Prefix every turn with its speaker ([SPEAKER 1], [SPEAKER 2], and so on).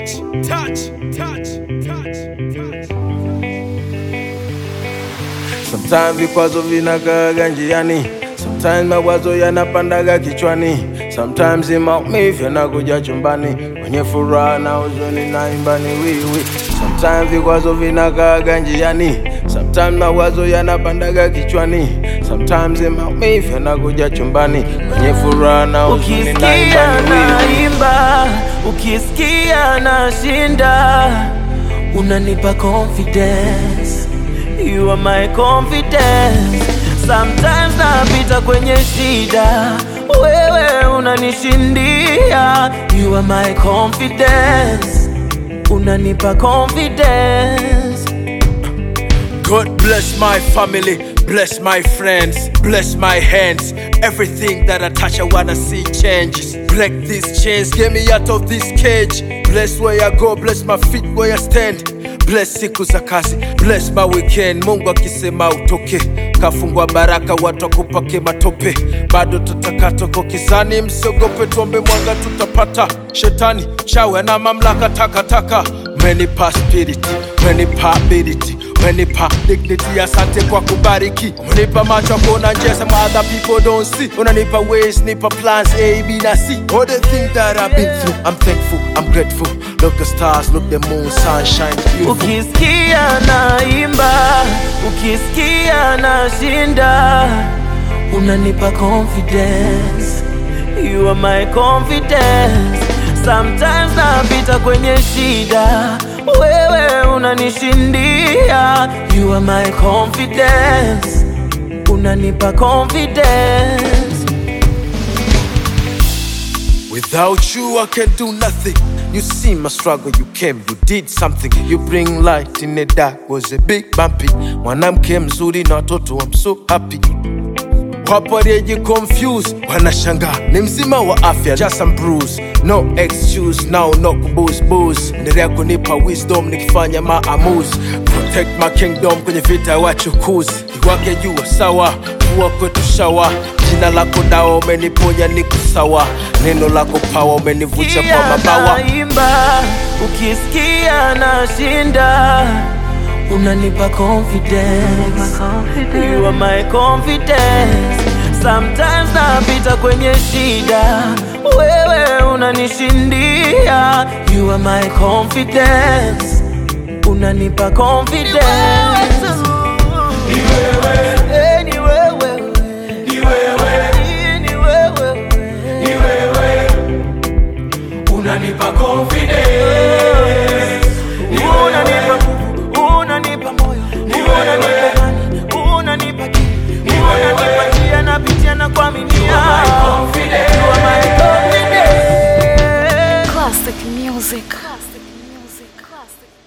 [SPEAKER 1] touch, touch, touch, touch, touch. Sometimes vikwazo vinakaga njiani, sometimes mawazo yanapandaga kichwani, sometimes maumivu yanakuja chumbani, kwenye furaha na huzuni naimba ni wiwi. Sometimes vikwazo vinakaga njiani, sometimes mawazo yanapandaga kichwani, sometimes maumivu yanakuja chumbani, kwenye furaha na huzuni naimba ni wiwi.
[SPEAKER 2] Ukisikia nashinda, unanipa confidence. You are my confidence. Sometimes napita kwenye shida, wewe unanishindia. You are my confidence. Unanipa confidence.
[SPEAKER 1] God bless my family, bless my friends, bless my hands. Everything that I touch I wanna see changes. Break these chains, get me out of this cage. Bless where I go, bless my feet where I stand. Bless siku za kazi, bless my weekend. Mungu akisema utoke, kafungwa baraka watu kupake matope. Bado tutakato kwa kizani, msiogope tuombe mwanga tutapata. Shetani, chawe na mamlaka takataka. Umenipa spirit, umenipa ability, umenipa dignity, asante kwa kubariki. Umenipa macho kuona njia some other people don't see. Unanipa ways, nipa plans A, B na C. All the things that I've been through, I'm thankful, I'm grateful. Look the stars, look the moon, sunshine, beautiful.
[SPEAKER 2] Ukisikia naimba, ukisikia nashinda, unanipa confidence. You are my confidence. Sometimes napita kwenye shida, wewe unanishindia. You are my confidence. Unanipa confidence.
[SPEAKER 1] Without you I can do nothing. You see my struggle, you came, you did something. You bring light in the dark, was a big bumpy. Mwanamke mzuri na watoto, I'm so happy. Wapo walioji confused, wanashangaa ni mzima wa afya, just some bruise. No excuse, now no booze. Endelea kunipa wisdom nikifanya maamuzi. Protect my kingdom kwenye vita wachukuzi. Iwake jua sawa, kuwa kwetu shawa. Jina lako dawa, umeniponya niko sawa. Neno lako power, umenivucha kwa mabawa.
[SPEAKER 2] Naimba, ukisikia nashinda, unanipa confidence. You are my confidence. Sometimes napita kwenye shida, wewe unanishindia. You are my confidence. Unanipa confidence. Ni wewe, ni wewe, ni wewe, ni wewe, ni wewe. Unanipa confidence. Unanipa moyo, unanipa imani, unanipa kili, unanipa njia napitia na kuaminia. You are my confidence. You are my confidence.
[SPEAKER 3] Classic music. Classic music. Classic.